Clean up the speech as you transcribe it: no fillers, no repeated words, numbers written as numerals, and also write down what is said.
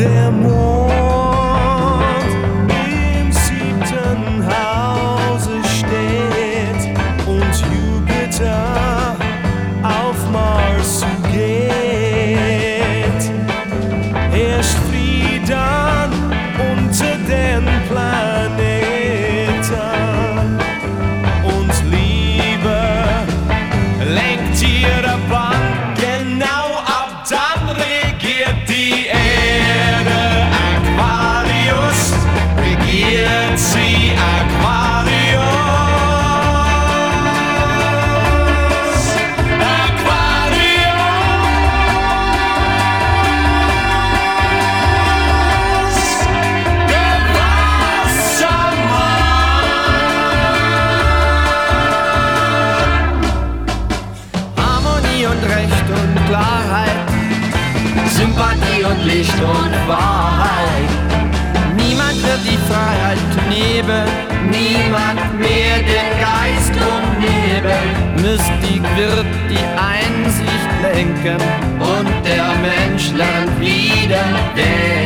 Der Mond im 7. Hause steht und Jupiter auf Mars zugeht. Herrscht Frieden unter den Planeten und Liebe lenkt ihre Bahn. Genau ab dann regiert die Erde. Aquarius regiert sie. Aquarius. Aquarius. Der Wassermann. Harmonie und Recht und Klarheit, Sympathie und Licht und Wahrheit. Niemand wird die Freiheit nehmen, niemand mehr den Geist umnebeln. Mystik wird die Einsicht lenken und der Mensch lernt wieder